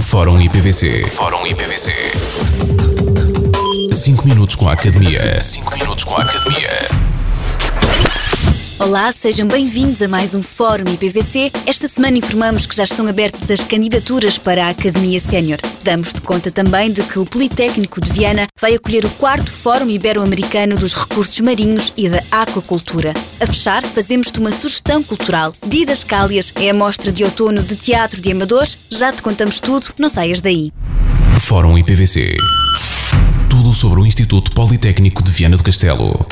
Fórum IPVC. Fórum IPVC. 5 minutos com a Academia. 5 minutos com a Academia. Olá, sejam bem-vindos a mais um Fórum IPVC. Esta semana informamos que já estão abertas as candidaturas para a Academia Sénior. Damos-te conta também de que o Politécnico de Viana vai acolher o 4º Fórum Ibero-Americano dos Recursos Marinhos e da Aquacultura. A fechar, fazemos-te uma sugestão cultural. Didascálias é a mostra de outono de teatro de amadores. Já te contamos tudo, não saias daí. Fórum IPVC. Tudo sobre o Instituto Politécnico de Viana do Castelo.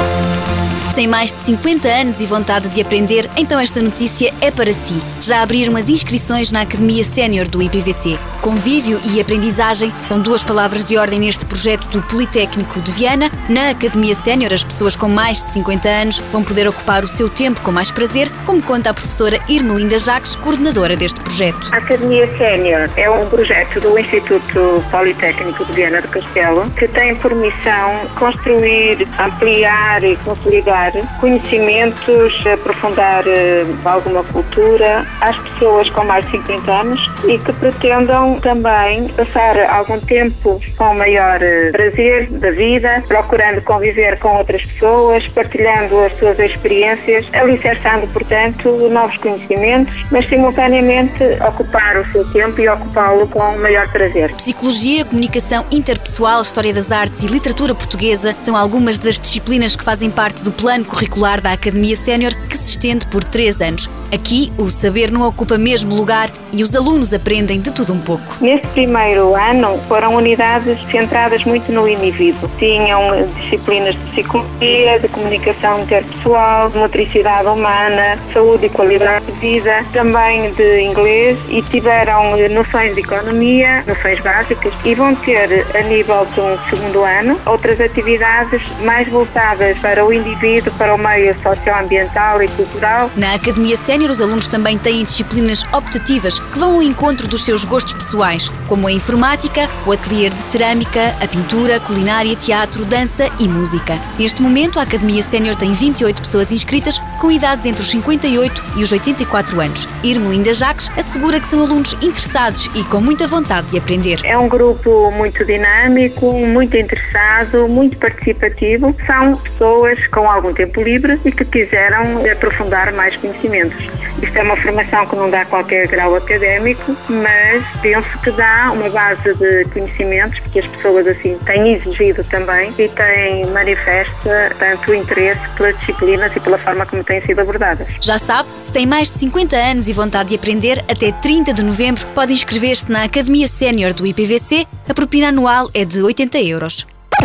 Se tem mais de 50 anos e vontade de aprender, então esta notícia é para si. Já abriram as inscrições na Academia Sénior do IPVC. Convívio e aprendizagem são duas palavras de ordem neste projeto do Politécnico de Viana. Na Academia Sénior, as pessoas com mais de 50 anos vão poder ocupar o seu tempo com mais prazer, como conta a professora Irmelinda Jacques, coordenadora deste projeto. A Academia Sénior é um projeto do Instituto Politécnico de Viana do Castelo que tem por missão construir, ampliar e consolidar conhecimentos, aprofundar alguma cultura às pessoas com mais de 50 anos e que pretendam também passar algum tempo com maior prazer da vida, procurando conviver com outras pessoas, partilhando as suas experiências, alicerçando, portanto, novos conhecimentos, mas simultaneamente ocupar o seu tempo e ocupá-lo com maior prazer. Psicologia, comunicação interpessoal, história das artes e literatura portuguesa são algumas das disciplinas que fazem parte do plano curricular da Academia Sénior, que se estende por 3 anos. Aqui, o saber não ocupa mesmo lugar e os alunos aprendem de tudo um pouco. Neste primeiro ano, foram unidades centradas muito no indivíduo. Tinham disciplinas de psicologia, de comunicação interpessoal, de motricidade humana, saúde e qualidade de vida, também de inglês, e tiveram noções de economia, noções básicas, e vão ter, a nível do segundo ano, outras atividades mais voltadas para o indivíduo, para o meio socioambiental e cultural. Na Academia Sénior, os alunos também têm disciplinas optativas que vão ao encontro dos seus gostos pessoais, como a informática, o ateliê de cerâmica, a pintura, culinária, teatro, dança e música. Neste momento, a Academia Sénior tem 28 pessoas inscritas, com idades entre os 58 e os 84 anos. Irmelinda Jacques assegura que são alunos interessados e com muita vontade de aprender. É um grupo muito dinâmico, muito interessado, muito participativo. São pessoas com algum tempo livre e que quiseram aprofundar mais conhecimentos. Isto é uma formação que não dá qualquer grau académico, mas penso que dá uma base de conhecimentos, porque as pessoas assim têm exigido também e têm manifesta tanto o interesse pelas disciplinas e pela forma como têm sido abordadas. Já sabe, se tem mais de 50 anos e vontade de aprender, até 30 de novembro pode inscrever-se na Academia Sénior do IPVC. A propina anual é de 80 euros.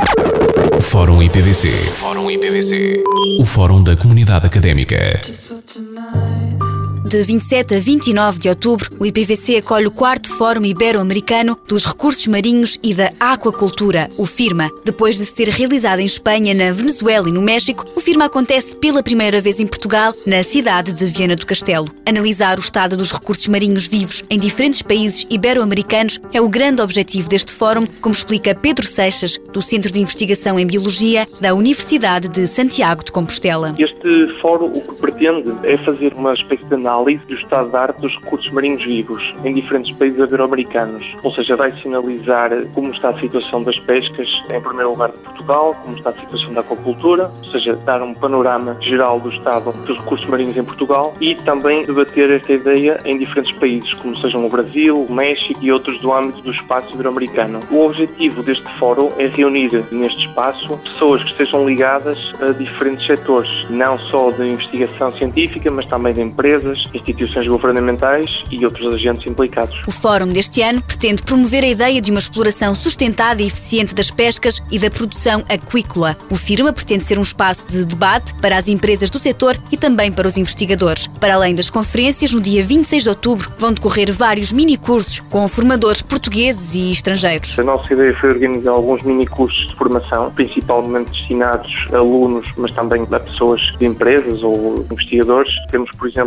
Fórum IPVC. Fórum IPVC. O Fórum da Comunidade Académica. De 27 a 29 de outubro, o IPVC acolhe o 4º Fórum Ibero-Americano dos Recursos Marinhos e da Aquacultura, o FIRMA. Depois de se ter realizado em Espanha, na Venezuela e no México, o FIRMA acontece pela primeira vez em Portugal, na cidade de Viana do Castelo. Analisar o estado dos recursos marinhos vivos em diferentes países ibero-americanos é o grande objetivo deste fórum, como explica Pedro Seixas, do Centro de Investigação em Biologia da Universidade de Santiago de Compostela. Este fórum o que pretende é fazer uma espécie de análise do estado da arte dos recursos marinhos vivos em diferentes países ibero-americanos. Ou seja, vai sinalizar como está a situação das pescas, em primeiro lugar de Portugal, como está a situação da aquacultura, ou seja, dar um panorama geral do estado dos recursos marinhos em Portugal e também debater esta ideia em diferentes países, como sejam o Brasil, o México e outros do âmbito do espaço ibero-americano. O objetivo deste fórum é reunir neste espaço pessoas que estejam ligadas a diferentes setores, não só de investigação científica, mas também de empresas, instituições governamentais e outros agentes implicados. O fórum deste ano pretende promover a ideia de uma exploração sustentada e eficiente das pescas e da produção aquícola. O FIRMA pretende ser um espaço de debate para as empresas do setor e também para os investigadores. Para além das conferências, no dia 26 de outubro vão decorrer vários mini-cursos com formadores portugueses e estrangeiros. A nossa ideia foi organizar alguns mini-cursos de formação, principalmente destinados a alunos, mas também a pessoas de empresas ou investigadores. Temos, por exemplo, da parte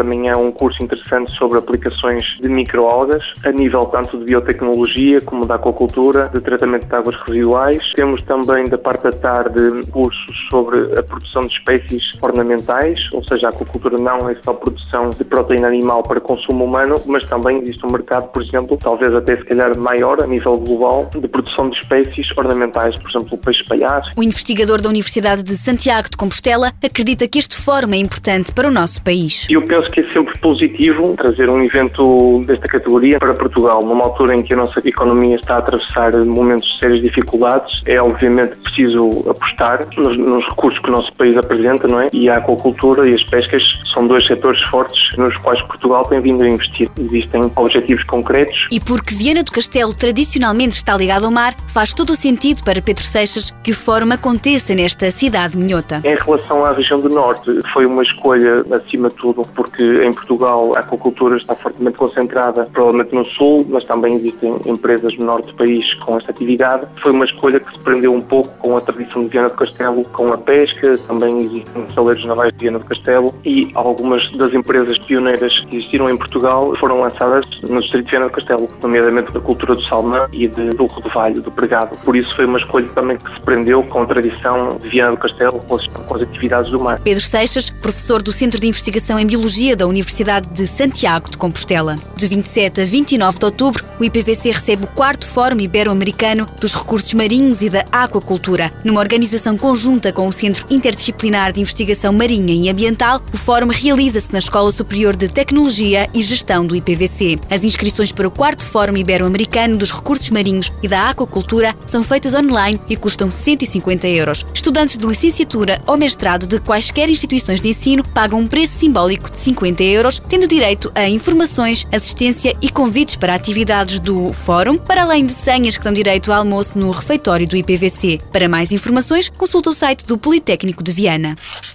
também é um curso interessante sobre aplicações de microalgas, a nível tanto de biotecnologia como da aquacultura, de tratamento de águas residuais. Temos também da parte da tarde cursos sobre a produção de espécies ornamentais, ou seja, a aquacultura não é só produção de proteína animal para consumo humano, mas também existe um mercado, por exemplo, talvez até se calhar maior a nível global, de produção de espécies ornamentais, por exemplo, o peixe palhaço. O investigador da Universidade de Santiago de Compostela acredita que este fórum é importante para o nosso país. Eu penso que é sempre positivo trazer um evento desta categoria para Portugal, numa altura em que a nossa economia está a atravessar momentos de sérias dificuldades. É obviamente preciso apostar nos recursos que o nosso país apresenta, não é? E a aquacultura e as pescas são dois setores fortes nos quais Portugal tem vindo a investir. Existem objetivos concretos. E porque Viana do Castelo tradicionalmente está ligado ao mar, faz todo o sentido para Pedro Seixas que o fórum aconteça nesta cidade minhota. Em relação à região do Norte, foi uma escolha acima de tudo, porque em Portugal a aquacultura está fortemente concentrada, provavelmente no Sul, mas também existem empresas no Norte do país com esta atividade. Foi uma escolha que se prendeu um pouco com a tradição de Viana do Castelo, com a pesca, também existem saleiros navais de Viana do Castelo e algumas das empresas pioneiras que existiram em Portugal foram lançadas no distrito de Viana do Castelo, nomeadamente da cultura do salmão e do rodovalho, do pregado. Por isso foi uma escolha também que se prendeu com a tradição de Viana do Castelo, com as atividades do mar. Pedro Seixas, professor do Centro de Investigação em Biologia da Universidade de Santiago de Compostela. De 27 a 29 de outubro, o IPVC recebe o 4º Fórum Ibero-Americano dos Recursos Marinhos e da Aquacultura. Numa organização conjunta com o Centro Interdisciplinar de Investigação Marinha e Ambiental, o fórum realiza-se na Escola Superior de Tecnologia e Gestão do IPVC. As inscrições para o 4º Fórum Ibero-Americano dos Recursos Marinhos e da Aquacultura são feitas online e custam 150 €. Estudantes de licenciatura ou mestrado de quaisquer instituições de ensino pagam um preço simbólico de 50 €, tendo direito a informações, assistência e convites para atividades do fórum, para além de senhas que dão direito ao almoço no refeitório do IPVC. Para mais informações, consulta o site do Politécnico de Viana.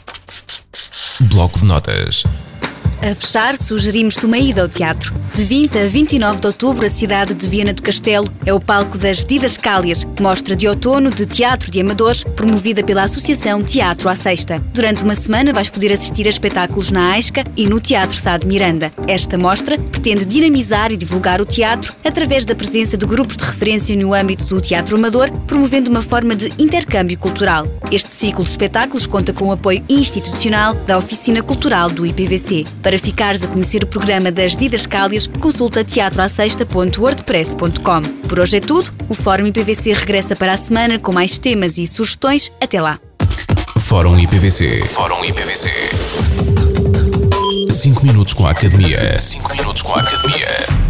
Bloco de notas. A fechar, sugerimos-te uma ida ao teatro. De 20 a 29 de outubro, a cidade de Viana do Castelo é o palco das Didascálias, mostra de outono de teatro de amadores, promovida pela Associação Teatro à Sexta. Durante uma semana vais poder assistir a espetáculos na AISCA e no Teatro Sá de Miranda. Esta mostra pretende dinamizar e divulgar o teatro através da presença de grupos de referência no âmbito do teatro amador, promovendo uma forma de intercâmbio cultural. Este ciclo de espetáculos conta com o apoio institucional da Oficina Cultural do IPVC. Para ficares a conhecer o programa das Didascálias, consulta teatroasexta.wordpress.com. Por hoje é tudo. O Fórum IPVC regressa para a semana com mais temas e sugestões. Até lá. Fórum IPVC. Fórum IPVC. 5 minutos com a Academia. 5 minutos com a Academia.